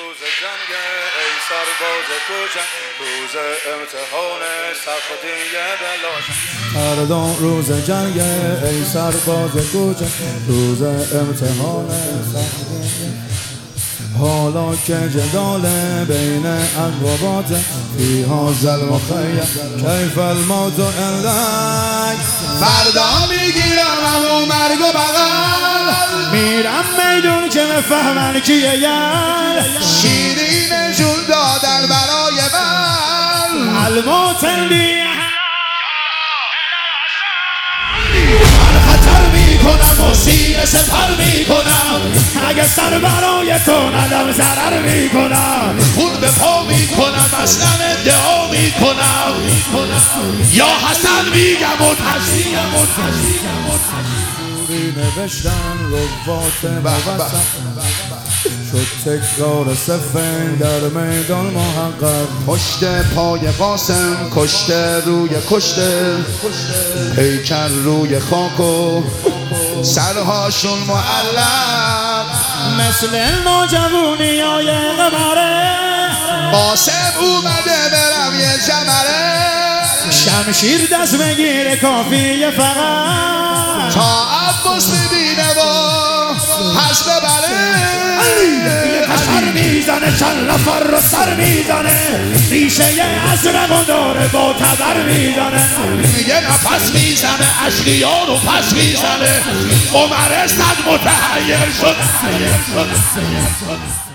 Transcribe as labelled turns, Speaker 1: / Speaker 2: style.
Speaker 1: روز جنگ ای سرباز کوچک، روز امتحان سخت دیگه بلاشم. فردا روز جنگ ای سرباز کوچک، روز امتحان سخت دیگه. حالا که جدال بین اقوابات فیها ظلم و خیر، کیف الموت اندک. فردا میگیرم همو مرگ و بغل، میرم میدون که بفهمن کیه یر. شیرین جون دادن برای من الموت اندی. من خطر میکنم و سینه سپر میکنم، اگه سر برای تو ندم ضرر میکنم. خون به پا میکنم اصلا ادعا میکنم، یا حسن میگم و تشریگم و نوشتن روات موسط شد تکرار سفین در میدان محقق. پشت پای قاسم کشته روی کشته، پیکر روی خاک و سرهاشون معلق. مثل نوجوانی های قمره قاسم اومده برم یه جمره. شمشیر دست بگیره کافیه فقط تا عباس ببینه و پس ببره. یه قشر میزنه چند نفر رو سر میزنه، ریشه یه ازرقان داره با تبر میزنه. یه نفس میزنه اشقیا رو پس میزنه، عمر صد متحیر شد.